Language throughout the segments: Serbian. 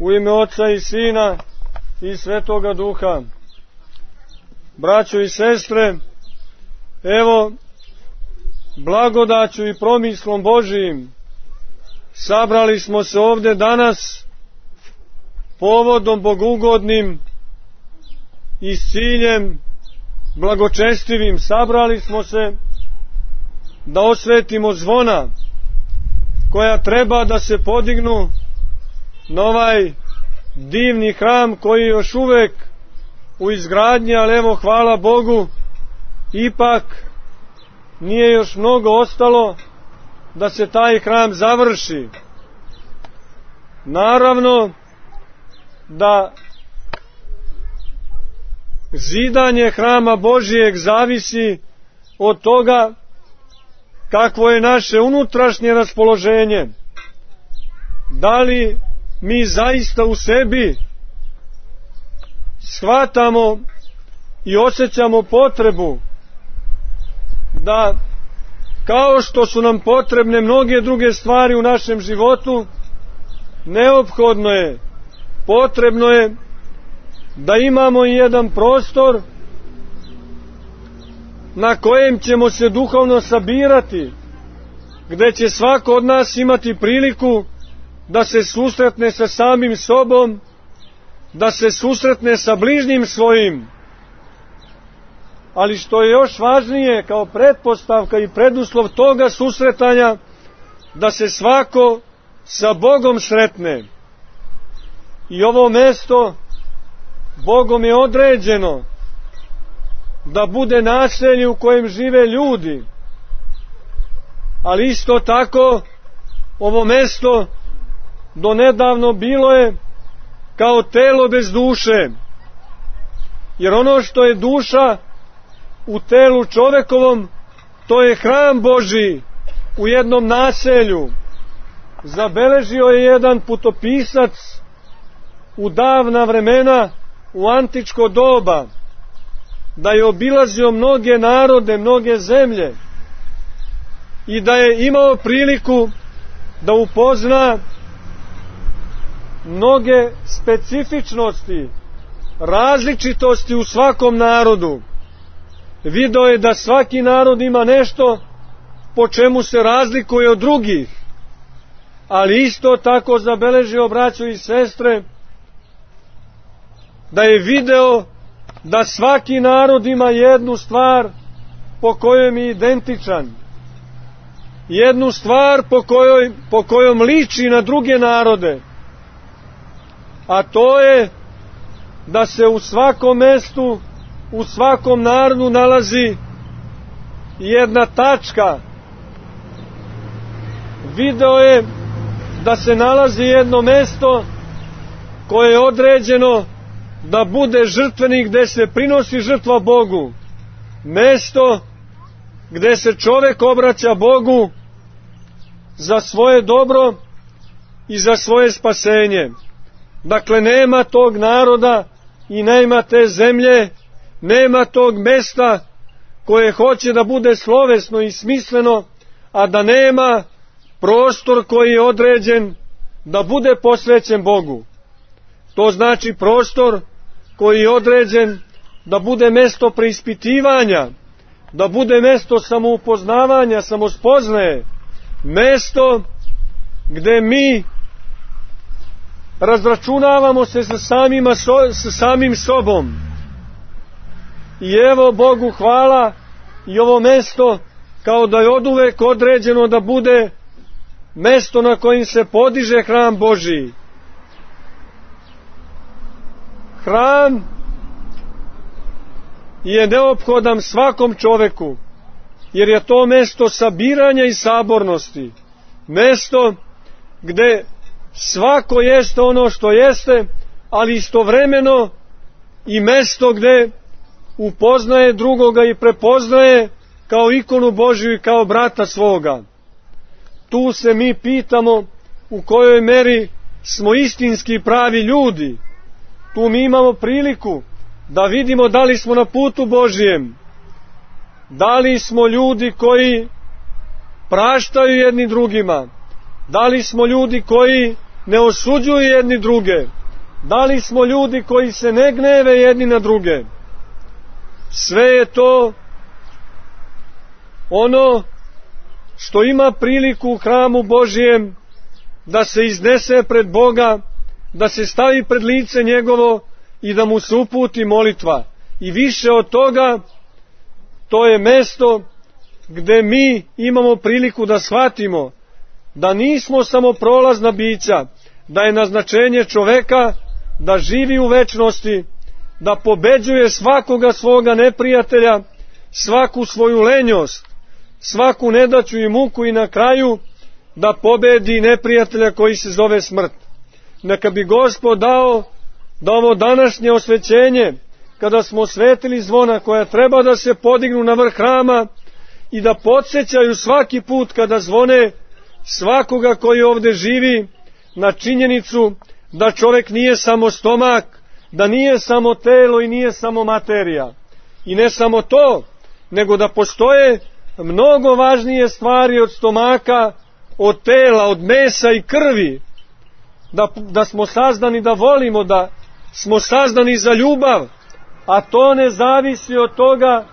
U ime Oca i Sina i Svetoga Duha. Braćo i sestre, evo, blagodaću i promislom Božijim sabrali smo se ovde danas povodom bogugodnim i s ciljem blagočestivim. Sabrali smo se da osvetimo zvona koja treba da se podignu na ovaj divni hram koji je još uvek u izgradnji, ali evo, hvala Bogu, ipak nije još mnogo ostalo da se taj hram završi. Naravno da zidanje hrama Božijeg zavisi od toga kakvo je naše unutrašnje raspoloženje. Da li mi zaista u sebi shvatamo i osjećamo potrebu da, kao što su nam potrebne mnoge druge stvari u našem životu, neophodno je, potrebno je da imamo i jedan prostor na kojem ćemo se duhovno sabirati, gde će svako od nas imati priliku da se susretne sa samim sobom, da se susretne sa bližnjim svojim, ali što je još važnije kao pretpostavka i preduslov toga susretanja, da se svako sa Bogom sretne. I ovo mesto Bogom je određeno da bude naselje u kojem žive ljudi, ali isto tako ovo mesto donedavno bilo je kao telo bez duše, jer ono što je duša u telu čovekovom, to je hram Božiji u jednom naselju. Zabeležio je jedan putopisac u davna vremena, u antičko doba, da je obilazio mnoge narode, mnoge zemlje i da je imao priliku da upozna mnoge specifičnosti, različitosti u svakom narodu. Video je da svaki narod ima nešto po čemu se razlikuje od drugih, ali isto tako zabeležio, braćo i sestre, da je video da svaki narod ima jednu stvar po kojoj je identičan, jednu stvar po kojom liči na druge narode, a to je da se u svakom mestu, u svakom narodu nalazi jedna tačka. Video je da se nalazi jedno mesto koje je određeno da bude žrtvenik, gde se prinosi žrtva Bogu, mesto gde se čovek obraća Bogu za svoje dobro i za svoje spasenje. Dakle, nema tog naroda i nema te zemlje, nema tog mesta koje hoće da bude slovesno i smisleno, a da nema prostor koji je određen da bude posvećen Bogu. To znači prostor koji je određen da bude mesto preispitivanja, da bude mesto samoupoznavanja, samospoznaje, mesto gde mi razračunavamo se sa samim sobom. I evo, Bogu hvala, i ovo mesto kao da je oduvek određeno da bude mesto na kojim se podiže hram Božiji. Hram je neophodan svakom čoveku, jer je to mesto sabiranja i sabornosti, mesto gde svako jeste ono što jeste, ali istovremeno i mesto gde upoznaje drugoga i prepoznaje kao ikonu Božiju i kao brata svoga. Tu se mi pitamo u kojoj meri smo istinski pravi ljudi. Tu mi imamo priliku da vidimo da li smo na putu Božijem, da li smo ljudi koji praštaju jedni drugima, da li smo ljudi koji ne osuđuju jedni druge, da li smo ljudi koji se ne gneve jedni na druge. Sve je to ono što ima priliku u hramu Božijem da se iznese pred Boga, da se stavi pred lice njegovo i da mu se uputi molitva. I više od toga, to je mesto gde mi imamo priliku da shvatimo da nismo samo prolazna bića, da je naznačenje čoveka da živi u večnosti, da pobeđuje svakoga svoga neprijatelja, svaku svoju lenjost, svaku nedaću i muku i na kraju da pobedi neprijatelja koji se zove smrt. Neka bi Gospod dao da ovo današnje osvećenje, kada smo osvetili zvona koja treba da se podignu na vrh hrama i da podsjećaju svaki put kada zvone svakoga koji ovde živi na činjenicu da čovek nije samo stomak, da nije samo telo i nije samo materija. I ne samo to, nego da postoje mnogo važnije stvari od stomaka, od tela, od mesa i krvi. Da smo sazdani da volimo, da smo sazdani za ljubav, a to ne zavisi od toga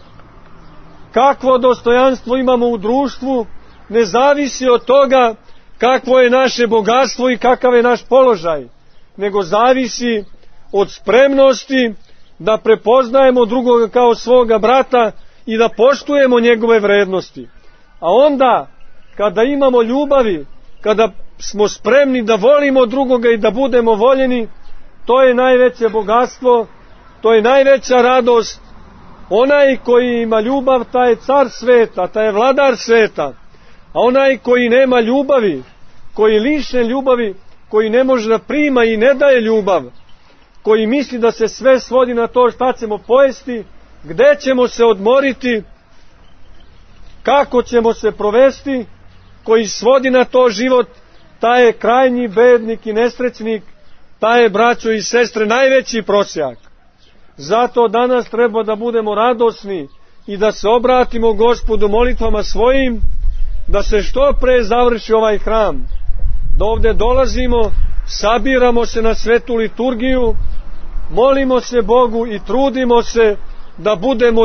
kakvo dostojanstvo imamo u društvu, ne zavisi od toga kakvo je naše bogatstvo i kakav je naš položaj, nego zavisi od spremnosti da prepoznajemo drugoga kao svoga brata i da poštujemo njegove vrednosti. A onda, kada imamo ljubavi, kada smo spremni da volimo drugoga i da budemo voljeni, to je najveće bogatstvo, to je najveća radost. Onaj koji ima ljubav, taj je car sveta, taj je vladar sveta. A onaj koji nema ljubavi, koji je lišen ljubavi, koji ne može da prima i ne daje ljubav, koji misli da se sve svodi na to šta ćemo pojesti, gde ćemo se odmoriti, kako ćemo se provesti, koji svodi na to život, taj je krajnji bednik i nesrećnik, taj je, braćo i sestre, najveći prosjak. Zato danas treba da budemo radosni i da se obratimo Gospodu molitvama svojim, da se što pre završi ovaj hram, da ovde dolazimo, sabiramo se na svetu liturgiju, molimo se Bogu i trudimo se da budemo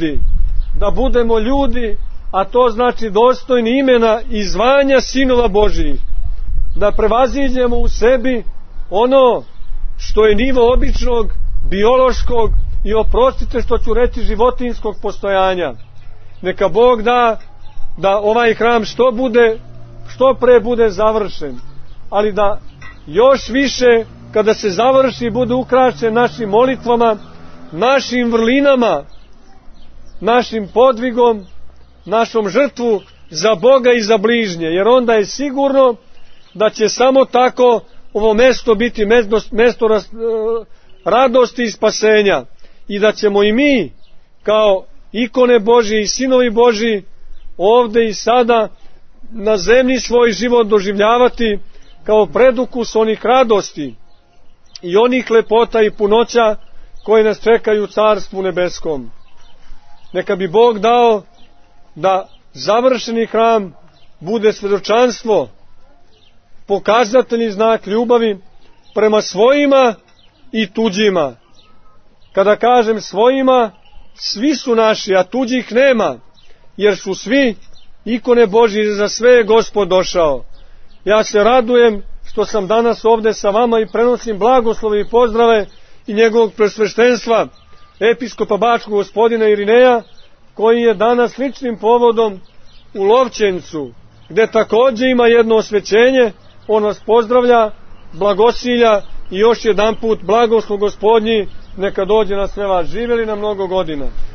ljudi, a to znači dostojni imena i zvanja sinova Božijih, da prevaziđemo u sebi ono što je nivo običnog, biološkog i, oprostite što ću reći, životinskog postojanja. Neka Bog da ovaj hram što pre bude završen, ali da još više kada se završi bude ukrašen našim molitvama, našim vrlinama, našim podvigom, našom žrtvu za Boga i za bližnje, jer onda je sigurno da će samo tako ovo mesto biti mesto radosti i spasenja i da ćemo i mi kao ikone Božije i sinovi Božji ovde i sada na zemlji svoj život doživljavati kao predukus onih radosti i onih lepota i punoća koje nas čekaju u Carstvu nebeskom. Neka bi Bog dao da završeni hram bude svedočanstvo, pokazatelj i znak ljubavi prema svojima i tuđima. Kada kažem svojima, svi su naši, a tuđih nema, jer su svi ikone Božje, za sve je Gospod došao. Ja se radujem što sam danas ovde sa vama i prenosim blagoslove i pozdrave i njegovog presveštenstva, episkopa Bačkog gospodina Irineja, koji je danas ličnim povodom u Lovćencu, gde takođe ima jedno osvećenje. On vas pozdravlja, blagosilja i još jedanput blagoslov Gospodnji neka dođe na sve vas. Živeli na mnogo godina.